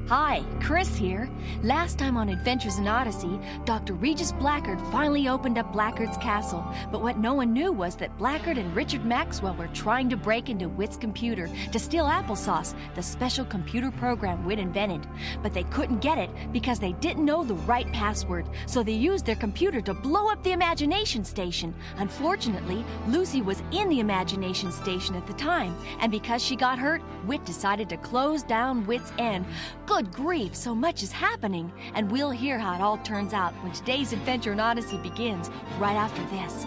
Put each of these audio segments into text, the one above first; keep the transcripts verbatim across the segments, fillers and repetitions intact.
Hi, Chris here. Last time on Adventures in Odyssey, Doctor Regis Blackard finally opened up Blackard's castle. But what no one knew was that Blackard and Richard Maxwell were trying to break into Wit's computer to steal Applesauce, the special computer program Wit invented. But they couldn't get it because they didn't know the right password, so they used their computer to blow up the Imagination Station. Unfortunately, Lucy was in the Imagination Station at the time, and because she got hurt, Wit decided to close down Wit's End. Good grief, so much is happening, and we'll hear how it all turns out when today's adventure in Odyssey begins right after this.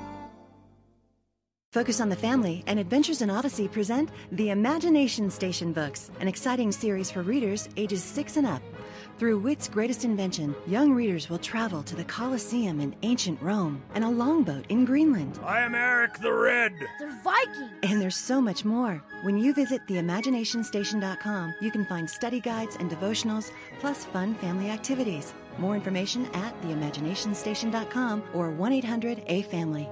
Focus on the Family and Adventures in Odyssey present the Imagination Station books, an exciting series for readers ages six and up. Through Wit's greatest invention, young readers will travel to the Colosseum in ancient Rome and a longboat in Greenland. I am Eric the Red. They're Vikings. And there's so much more. When you visit the imagination station dot com, you can find study guides and devotionals, plus fun family activities. More information at the imagination station dot com or one eight hundred A family.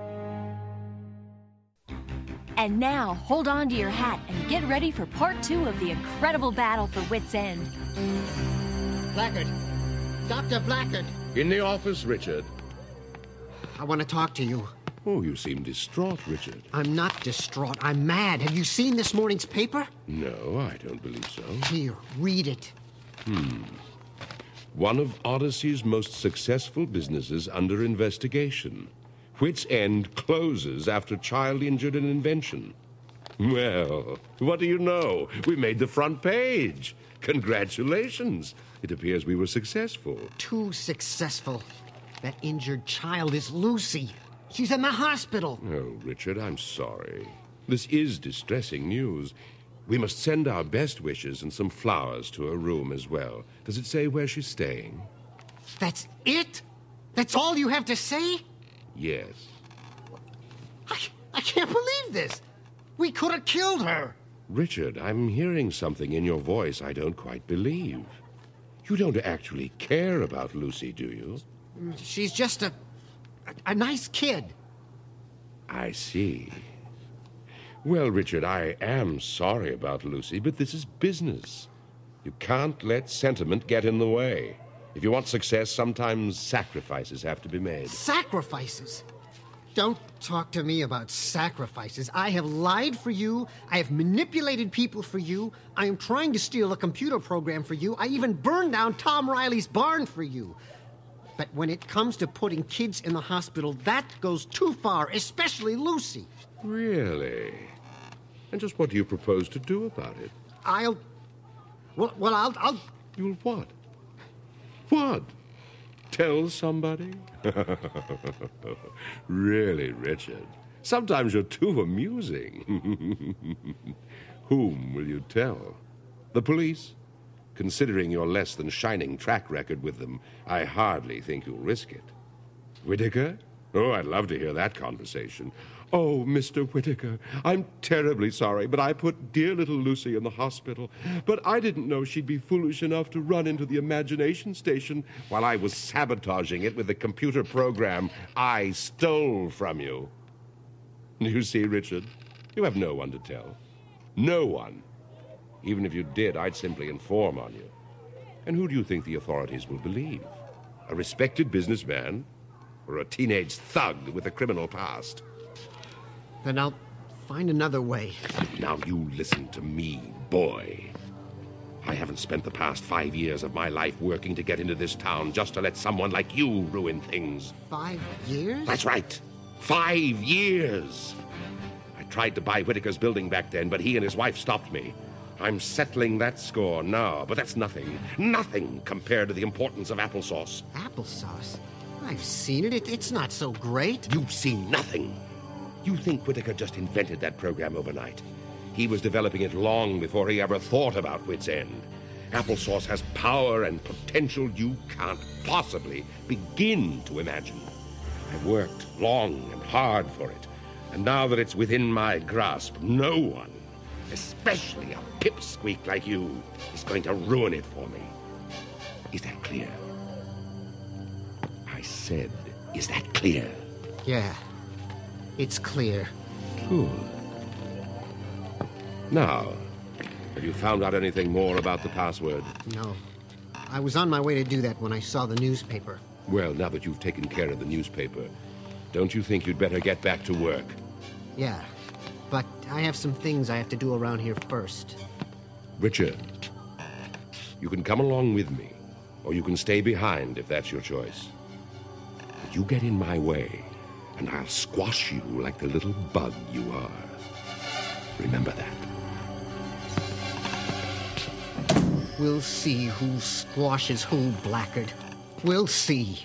And now, hold on to your hat and get ready for part two of the incredible battle for Wit's End. Blackard. Doctor Blackard. In the office, Richard. I want to talk to you. Oh, you seem distraught, Richard. I'm not distraught. I'm mad. Have you seen this morning's paper? No, I don't believe so. Here, read it. Hmm. One of Odyssey's most successful businesses under investigation. Wit's End closes after child injured an invention. Well, what do you know? We made the front page. Congratulations. It appears we were successful. Too successful. That injured child is Lucy. She's in the hospital. Oh, Richard, I'm sorry. This is distressing news. We must send our best wishes and some flowers to her room as well. Does it say where she's staying? That's it? That's all you have to say? Yes. I, I can't believe this. We could have killed her. Richard, I'm hearing something in your voice I don't quite believe. You don't actually care about Lucy, do you? She's just a, a, a nice kid. I see. Well, Richard, I am sorry about Lucy, but this is business. You can't let sentiment get in the way. If you want success, sometimes sacrifices have to be made. Sacrifices? Don't talk to me about sacrifices. I have lied for you. I have manipulated people for you. I am trying to steal a computer program for you. I even burned down Tom Riley's barn for you. But when it comes to putting kids in the hospital, that goes too far, especially Lucy. Really? And just what do you propose to do about it? I'll... Well, well I'll... I'll... You'll what? What? Tell somebody? Really, Richard. Sometimes you're too amusing. Whom will you tell? The police? Considering your less than shining track record with them, I hardly think you'll risk it. Whitaker? Oh, I'd love to hear that conversation. Oh, Mister Whitaker, I'm terribly sorry, but I put dear little Lucy in the hospital. But I didn't know she'd be foolish enough to run into the Imagination Station while I was sabotaging it with the computer program I stole from you. You see, Richard, you have no one to tell. No one. Even if you did, I'd simply inform on you. And who do you think the authorities will believe? A respected businessman? Or a teenage thug with a criminal past? Then I'll find another way. Now you listen to me, boy. I haven't spent the past five years of my life working to get into this town just to let someone like you ruin things. Five years? That's right. Five years. I tried to buy Whitaker's building back then, but he and his wife stopped me. I'm settling that score now, but that's nothing. Nothing compared to the importance of applesauce. Applesauce? I've seen it. it. It's not so great. You've seen nothing. You think Whitaker just invented that program overnight. He was developing it long before he ever thought about Wit's End. Applesauce has power and potential you can't possibly begin to imagine. I've worked long and hard for it, and now that it's within my grasp, no one, especially a pipsqueak like you, is going to ruin it for me. Is that clear? I said, is that clear? Yeah, it's clear. Good. Now, Have you found out anything more about the password? No. I was on my way to do that when I saw the newspaper. Well, now that you've taken care of the newspaper, don't you think you'd better get back to work? Yeah, but I have some things I have to do around here first. Richard, you can come along with me, or you can stay behind if that's your choice. But you get in my way, and I'll squash you like the little bug you are. Remember that. We'll see who squashes who, Blackguard. We'll see.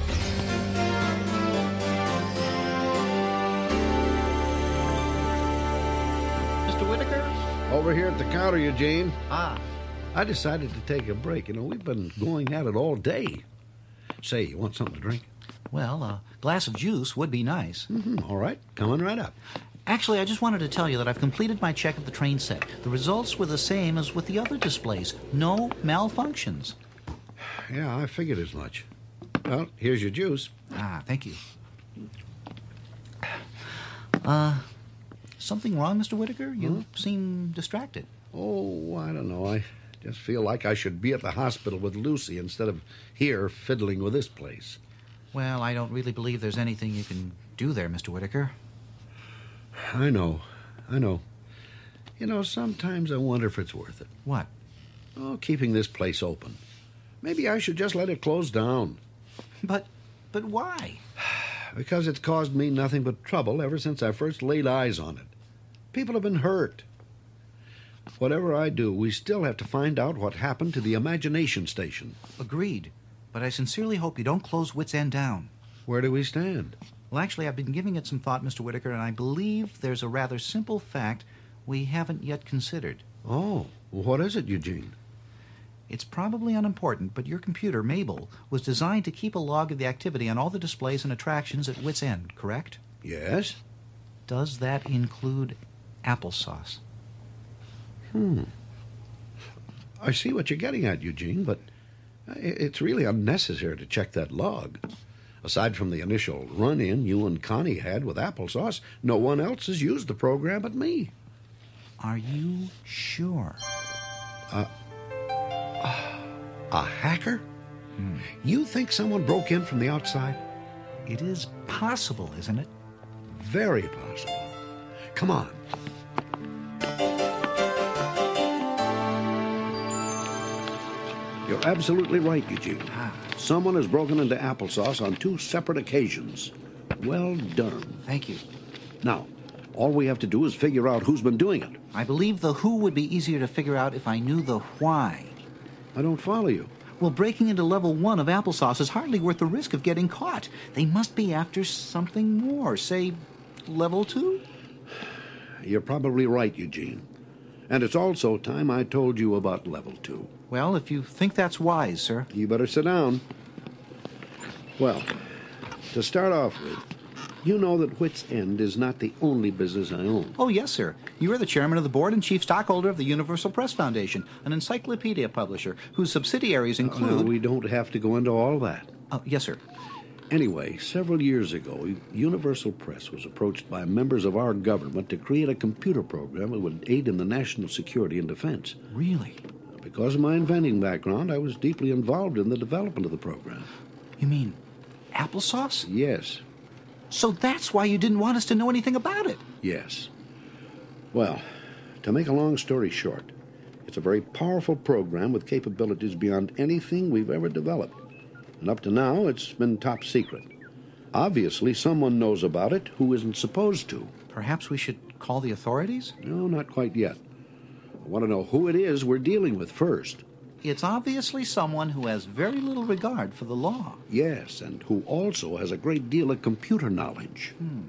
Mister Whitaker? Over here at the counter, Eugene. Ah. I decided to take a break. You know, we've been going at it all day. Say, you want something to drink? Well, a glass of juice would be nice. Mm-hmm. All right, coming right up. Actually, I just wanted to tell you that I've completed my check of the train set. The results were the same as with the other displays. No malfunctions. Yeah, I figured as much. Well, here's your juice. Ah, thank you. Uh, something wrong, Mister Whitaker? You Huh? seem distracted. Oh, I don't know. I just feel like I should be at the hospital with Lucy instead of here fiddling with this place. Well, I don't really believe there's anything you can do there, Mister Whitaker. I know. I know. You know, sometimes I wonder if it's worth it. What? Oh, keeping this place open. Maybe I should just let it close down. But, but why? Because it's caused me nothing but trouble ever since I first laid eyes on it. People have been hurt. Whatever I do, we still have to find out what happened to the Imagination Station. Agreed. But I sincerely hope you don't close Wits End down. Where do we stand? Well, actually, I've been giving it some thought, Mister Whitaker, and I believe there's a rather simple fact we haven't yet considered. Oh, what is it, Eugene? It's probably unimportant, but your computer, Mabel, was designed to keep a log of the activity on all the displays and attractions at Wits End, correct? Yes? Does that include applesauce? Hmm. I see what you're getting at, Eugene, but it's really unnecessary to check that log. Aside from the initial run-in you and Connie had with applesauce, no one else has used the program but me. Are you sure? Uh, a hacker? Hmm. You think someone broke in from the outside? It is possible, isn't it? Very possible. Come on. You're absolutely right, Eugene. Ah. Someone has broken into applesauce on two separate occasions. Well done. Thank you. Now, all we have to do is figure out who's been doing it. I believe the who would be easier to figure out if I knew the why. I don't follow you. Well, breaking into level one of applesauce is hardly worth the risk of getting caught. They must be after something more, say, level two? You're probably right, Eugene. And it's also time I told you about level two. Well, if you think that's wise, sir. You better sit down. Well, to start off with, you know that Wits End is not the only business I own. Oh, yes, sir. You are the chairman of the board and chief stockholder of the Universal Press Foundation, an encyclopedia publisher whose subsidiaries include... Uh, we don't have to go into all that. Oh, yes, sir. Anyway, several years ago, Universal Press was approached by members of our government to create a computer program that would aid in the national security and defense. Really? Because of my inventing background, I was deeply involved in the development of the program. You mean applesauce? Yes. So that's why you didn't want us to know anything about it? Yes. Well, to make a long story short, it's a very powerful program with capabilities beyond anything we've ever developed. And up to now, it's been top secret. Obviously, someone knows about it who isn't supposed to. Perhaps we should call the authorities? No, not quite yet. I want to know who it is we're dealing with first. It's obviously someone who has very little regard for the law. Yes, and who also has a great deal of computer knowledge. Hmm.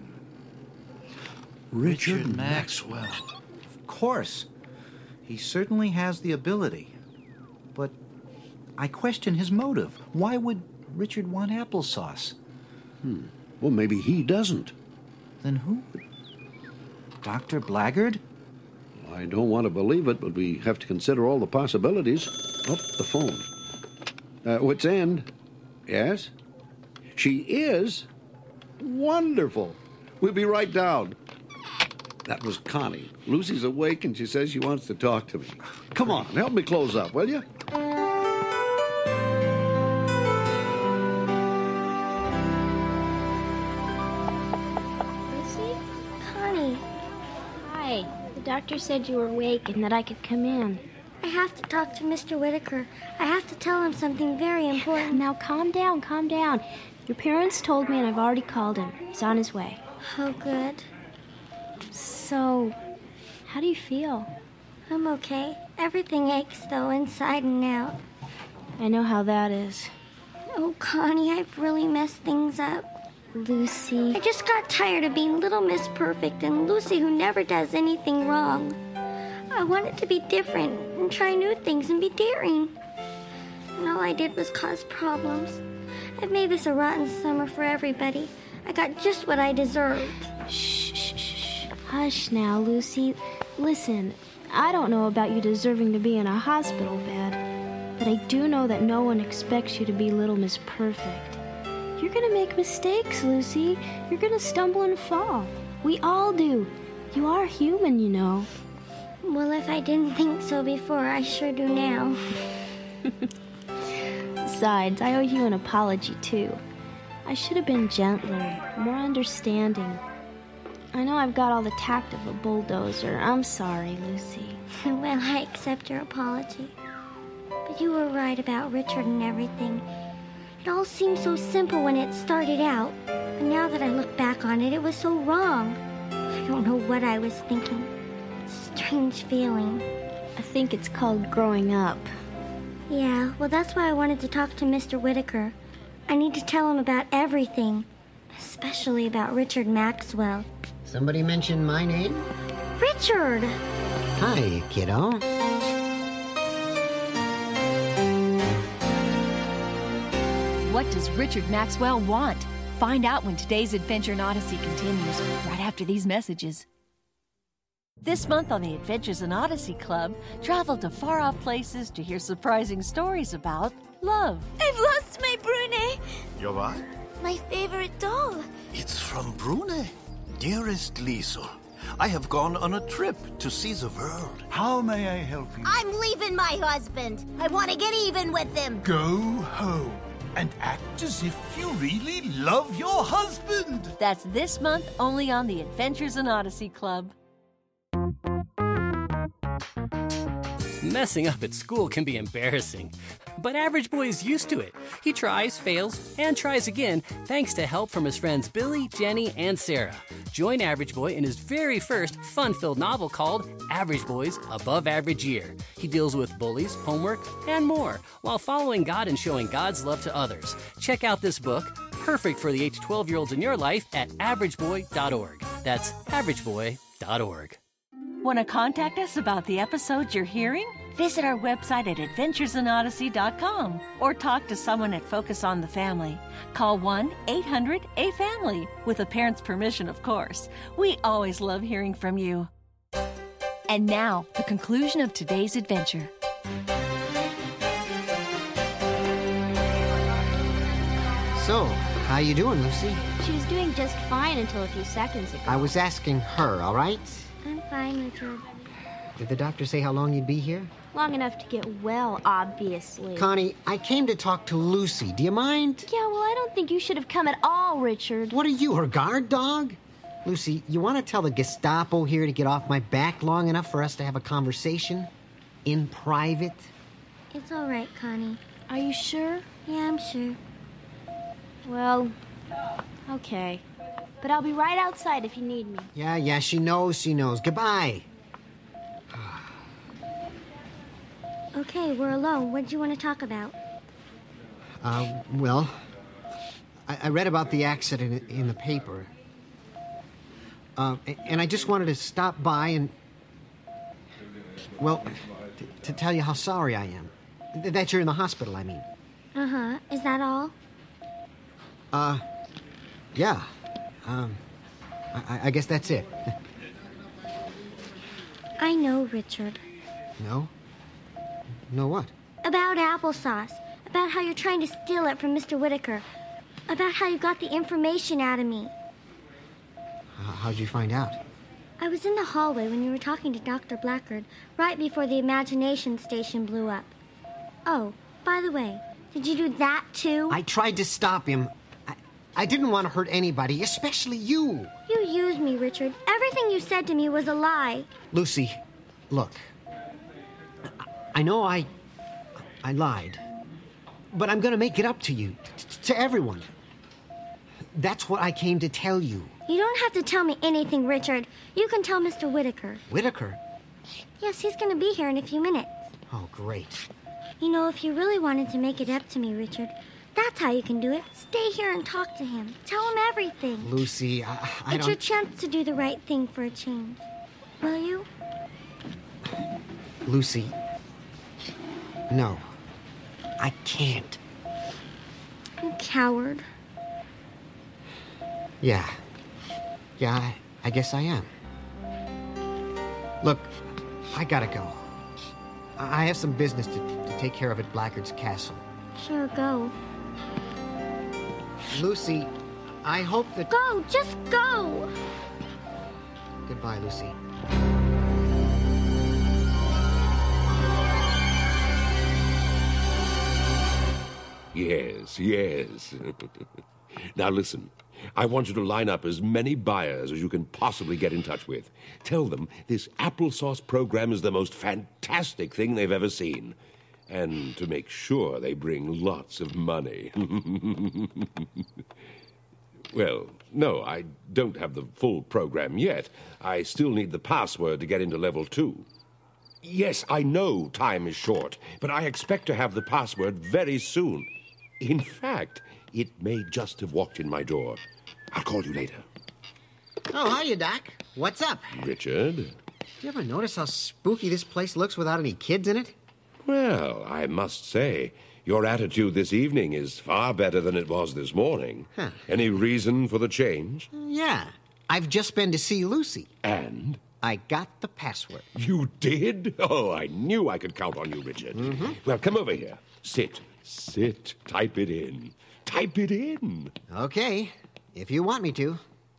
Richard, Richard Maxwell. Maxwell. Of course. He certainly has the ability. But I question his motive. Why would Richard want applesauce? Hmm. Well, maybe he doesn't. Then who? Doctor Blackguard? I don't want to believe it, but we have to consider all the possibilities. Oh, the phone. Uh, Wits End? Yes? She is? Wonderful. We'll be right down. That was Connie. Lucy's awake and she says she wants to talk to me. Come on, help me close up, will you? Lucy? Connie. Hi. The doctor said you were awake and that I could come in. I have to talk to Mister Whitaker. I have to tell him something very important. Now calm down, calm down. Your parents told me and I've already called him. He's on his way. Oh, good. So, how do you feel? I'm okay. Everything aches, though, inside and out. I know how that is. Oh, Connie, I've really messed things up. Lucy. I just got tired of being Little Miss Perfect and Lucy who never does anything wrong. I wanted to be different and try new things and be daring. And all I did was cause problems. I've made this a rotten summer for everybody. I got just what I deserved. Shh, shh, shh. Hush now, Lucy. Listen, I don't know about you deserving to be in a hospital bed, but I do know that no one expects you to be Little Miss Perfect. You're gonna make mistakes, Lucy. You're gonna stumble and fall. We all do. You are human, you know. Well, if I didn't think so before, I sure do now. Besides, I owe you an apology, too. I should have been gentler, more understanding. I know I've got all the tact of a bulldozer. I'm sorry, Lucy. Well, I accept your apology. But you were right about Richard and everything. It all seemed so simple when it started out. But now that I look back on it, it was so wrong. I don't know what I was thinking. Strange feeling. I think it's called growing up. Yeah, well, that's why I wanted to talk to Mister Whitaker. I need to tell him about everything, especially about Richard Maxwell. Somebody mentioned my name? Richard! Hi, kiddo. What does Richard Maxwell want? Find out when today's Adventure in Odyssey continues, right after these messages. This month on the Adventures in Odyssey Club, travel to far-off places to hear surprising stories about love. I've lost my Brune. Your what? My favorite doll. It's from Brune. Dearest Liesel, I have gone on a trip to see the world. How may I help you? I'm leaving my husband. I want to get even with him. Go home and act as if you really love your husband. That's this month only on the Adventures in Odyssey Club. Messing up at school can be embarrassing, but Average Boy is used to it. He tries, fails, and tries again thanks to help from his friends Billy, Jenny, and Sarah. Join Average Boy in his very first fun-filled novel called Average Boy's Above Average Year. He deals with bullies, homework, and more, while following God and showing God's love to others. Check out this book, perfect for the age twelve-year-olds in your life, at average boy dot org. That's average boy dot org. Want to contact us about the episodes you're hearing? Visit our website at adventures in odyssey dot com or talk to someone at Focus on the Family. Call one eight hundred A family, with a parent's permission, of course. We always love hearing from you. And now, the conclusion of today's adventure. So, how you doing, Lucy? She was doing just fine until a few seconds ago. I was asking her, all right? I'm fine, Richard. Did the doctor say how long you'd be here? Long enough to get well, obviously. Connie, I came to talk to Lucy. Do you mind? Yeah, well, I don't think you should have come at all, Richard. What are you, her guard dog? Lucy, you want to tell the Gestapo here to get off my back long enough for us to have a conversation? In private? It's all right, Connie. Are you sure? Yeah, I'm sure. Well, okay. But I'll be right outside if you need me. Yeah, yeah, she knows, she knows. Goodbye. Okay, we're alone. What do you want to talk about? Uh, well, I, I read about the accident in the paper. Uh, and I just wanted to stop by and, well, t- to tell you how sorry I am. Th- that you're in the hospital, I mean. Uh-huh. Is that all? Uh, yeah. Um, I, I guess that's it. I know, Richard. No? No what? About applesauce. About how you're trying to steal it from Mister Whitaker. About how you got the information out of me. Uh, how'd you find out? I was in the hallway when you were talking to Doctor Blackard right before the imagination station blew up. Oh, by the way, did you do that too? I tried to stop him. I, I didn't want to hurt anybody, especially you. You used me, Richard. Everything you said to me was a lie. Lucy, look. I know I... I lied. But I'm going to make it up to you, t- to everyone. That's what I came to tell you. You don't have to tell me anything, Richard. You can tell Mister Whitaker. Whitaker? Yes, he's going to be here in a few minutes. Oh, great. You know, if you really wanted to make it up to me, Richard, that's how you can do it. Stay here and talk to him. Tell him everything. Lucy, I, I it's don't... your chance to do the right thing for a change. Will you? Lucy, no. I can't. You coward. Yeah. Yeah, I, I guess I am. Look, I gotta go. I have some business to, to take care of at Blackard's castle. Sure, go. Lucy, I hope that... Go! Just go! Goodbye, Lucy. Yes, yes. Now listen, I want you to line up as many buyers as you can possibly get in touch with. Tell them this applesauce program is the most fantastic thing they've ever seen. And to make sure they bring lots of money. Well, no, I don't have the full program yet. I still need the password to get into level two. Yes, I know time is short, but I expect to have the password very soon. In fact, it may just have walked in my door. I'll call you later. Oh, hiya, Doc. What's up? Richard? You ever notice how spooky this place looks without any kids in it? Well, I must say, your attitude this evening is far better than it was this morning. Huh. Any reason for the change? Yeah. I've just been to see Lucy. And? I got the password. You did? Oh, I knew I could count on you, Richard. Mm-hmm. Well, come over here. Sit. Sit. Type it in. Type it in. Okay, if you want me to.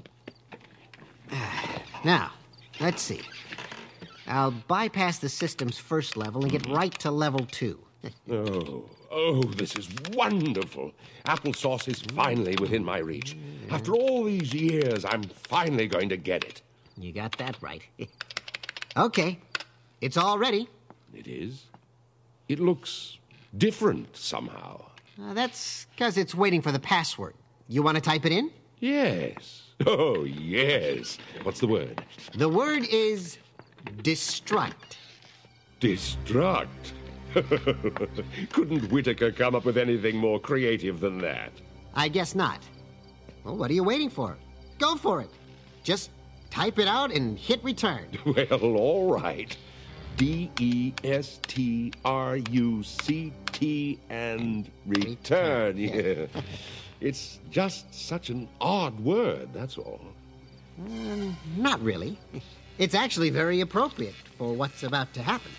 Now, let's see. I'll bypass the system's first level and get right to level two. Oh, oh, this is wonderful. Applesauce is finally within my reach. After all these years, I'm finally going to get it. You got that right. Okay, it's all ready. It is? It looks different somehow. Uh, that's because it's waiting for the password. You want to type it in? Yes. Oh, yes. What's the word? The word is destruct. Destruct? Couldn't Whitaker come up with anything more creative than that? I guess not. Well, what are you waiting for? Go for it. Just type it out and hit return. Well, all right. D E S T R U C T and return. Yeah. It's just such an odd word, that's all. Um, not really. It's actually very appropriate for what's about to happen.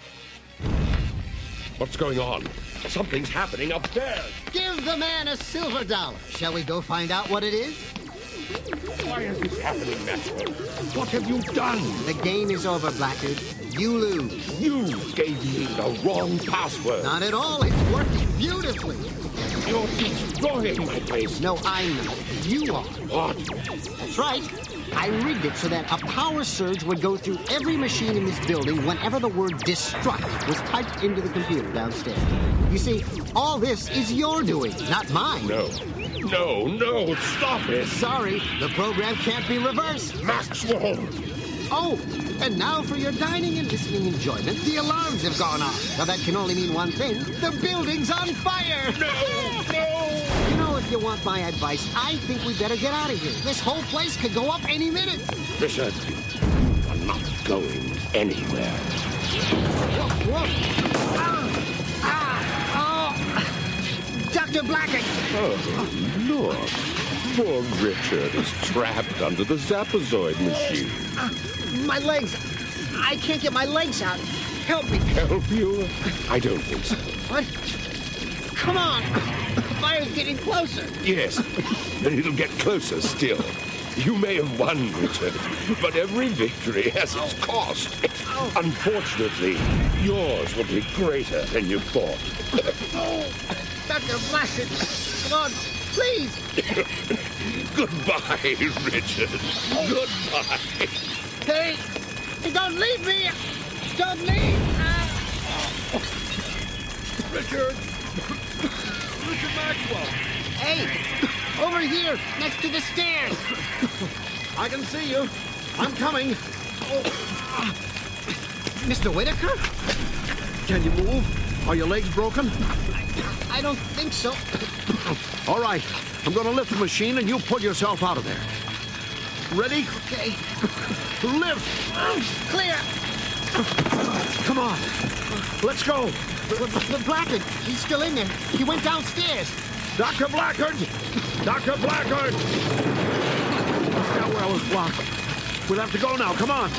What's going on? Something's happening upstairs. Give the man a silver dollar. Shall we go find out what it is? Why is this happening, Maxwell? What have you done? The game is over, Blackard. You lose. You gave me the wrong password. Not at all. It's working beautifully. You're destroying my place. No, I'm not. You are. What? That's right. I rigged it so that a power surge would go through every machine in this building whenever the word destruct was typed into the computer downstairs. You see, all this is your doing, not mine. No. No, no, stop it. Sorry, the program can't be reversed. Maxwell! Oh, and now for your dining and listening enjoyment, the alarms have gone off. Now that can only mean one thing. The building's on fire! No, no! You know, if you want my advice, I think we better get out of here. This whole place could go up any minute. Richard, you are not going anywhere. Whoa, whoa. Ah, ah, oh. Doctor Blackard! Oh, look. Poor Richard is trapped under the Zapazoid machine. Uh, my legs. I can't get my legs out. Help me. Help you? I don't think so. What? Come on. The fire's getting closer. Yes, and it'll get closer still. You may have won, Richard, but every victory has its cost. Unfortunately, yours will be greater than you thought. Oh, Doctor Blackard, come on, please. Goodbye, Richard. Goodbye. Hey, don't leave me. Don't leave. Richard! Richard Maxwell! Hey, over here, next to the stairs. I can see you. I'm coming. Mister Whitaker? Can you move? Are your legs broken? I, I don't think so. All right. I'm going to lift the machine and you pull yourself out of there. Ready? Okay. Lift! Clear! Come on. Let's go. The Blackard, he's still in there. He went downstairs. Doctor Blackard! Doctor Blackard! That well is blocked. We'll have to go now. Come on.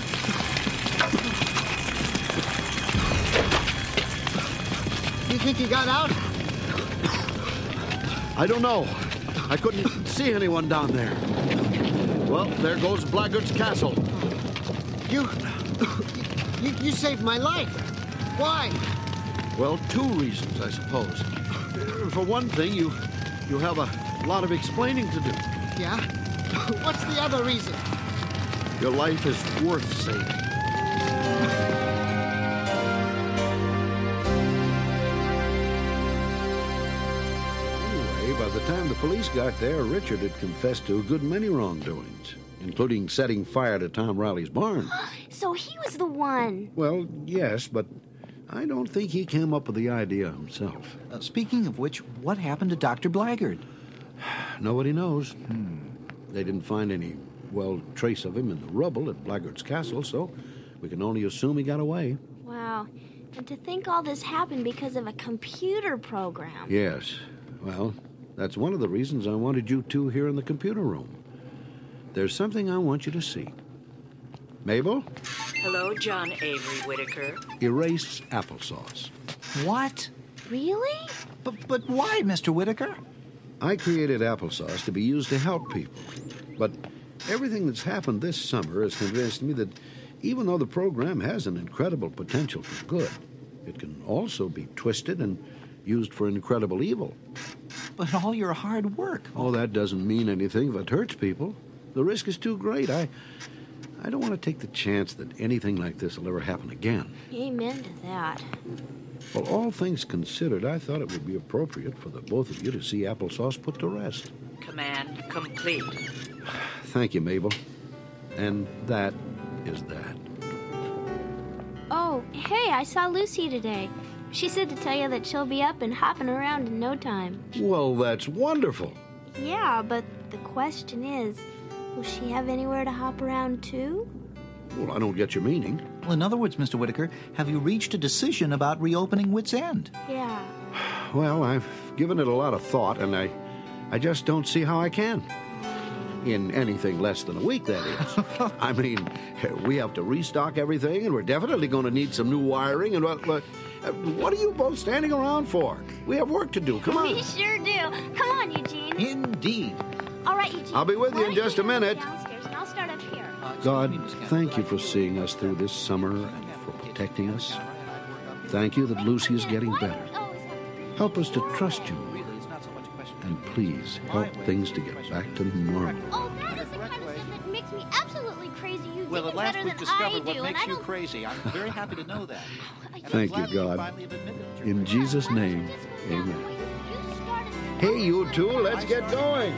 You think he got out? I don't know. I couldn't see anyone down there. Well, there goes Blackguard's castle. You, you... You saved my life. Why? Well, two reasons, I suppose. For one thing, you you have a lot of explaining to do. Yeah? What's the other reason? Your life is worth saving. Anyway, by the time the police got there, Richard had confessed to a good many wrongdoings, including setting fire to Tom Riley's barn. So he was the one. Well, yes, but I don't think he came up with the idea himself. Uh, speaking of which, what happened to Doctor Blackard? Nobody knows. Hmm. They didn't find any, well, trace of him in the rubble at Blackguard's castle, so we can only assume he got away. Wow. And to think all this happened because of a computer program. Yes. Well, that's one of the reasons I wanted you two here in the computer room. There's something I want you to see. Mabel? Hello, John Avery Whitaker. Erase applesauce. What? Really? But, but why, Mister Whitaker? I created applesauce to be used to help people. But everything that's happened this summer has convinced me that even though the program has an incredible potential for good, it can also be twisted and used for incredible evil. But all your hard work... Oh, that doesn't mean anything if it hurts people. The risk is too great. I... I don't want to take the chance that anything like this will ever happen again. Amen to that. Well, all things considered, I thought it would be appropriate for the both of you to see applesauce put to rest. Command complete. Thank you, Mabel. And that is that. Oh, hey, I saw Lucy today. She said to tell you that she'll be up and hopping around in no time. Well, that's wonderful. Yeah, but the question is, will she have anywhere to hop around too? Well, I don't get your meaning. Well, in other words, Mister Whitaker, have you reached a decision about reopening Wits End? Yeah. Well, I've given it a lot of thought, and I, I just don't see how I can. In anything less than a week, that is. I mean, we have to restock everything, and we're definitely going to need some new wiring, and what, what, what are you both standing around for? We have work to do. Come on. We sure do. Come on, Eugene. Indeed. All right, Eugene. I'll be with you in just a minute. Downstairs, and I'll start up here. God, thank you for seeing us through this summer and for protecting us. Thank you that Lucy is getting better. Help us to trust you more. And please help things to get back to normal. Oh, that is the kind of stuff that makes me absolutely crazy. You Well, do at it last better we've than discovered I what do, makes and I you don't... crazy. I'm very happy to know that. And I'm Thank glad you, that God. finally have admitted that you're In right. Jesus' name, amen. Hey, you two, let's get going.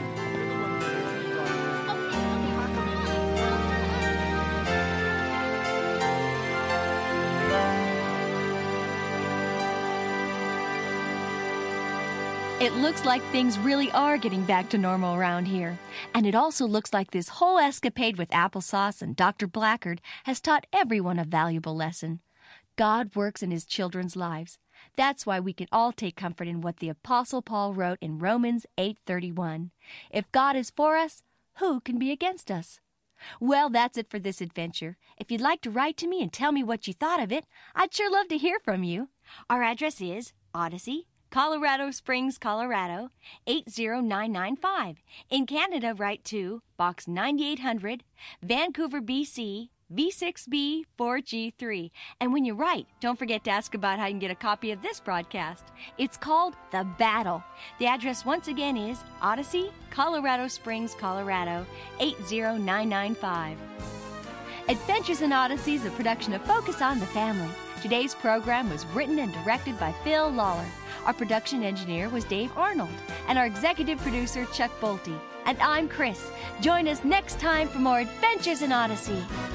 It looks like things really are getting back to normal around here. And it also looks like this whole escapade with applesauce and Doctor Blackard has taught everyone a valuable lesson. God works in his children's lives. That's why we can all take comfort in what the Apostle Paul wrote in Romans eight thirty-one. If God is for us, who can be against us? Well, that's it for this adventure. If you'd like to write to me and tell me what you thought of it, I'd sure love to hear from you. Our address is Odyssey, Colorado Springs, Colorado, eight zero nine nine five. In Canada, write to Box ninety-eight hundred, Vancouver, B C, V six B four G three. And when you write, don't forget to ask about how you can get a copy of this broadcast. It's called The Battle. The address once again is Odyssey, Colorado Springs, Colorado, eight zero nine nine five. Adventures in Odyssey is a production of Focus on the Family. Today's program was written and directed by Phil Lawler. Our production engineer was Dave Arnold, and our executive producer, Chuck Bolte. And I'm Chris. Join us next time for more Adventures in Odyssey.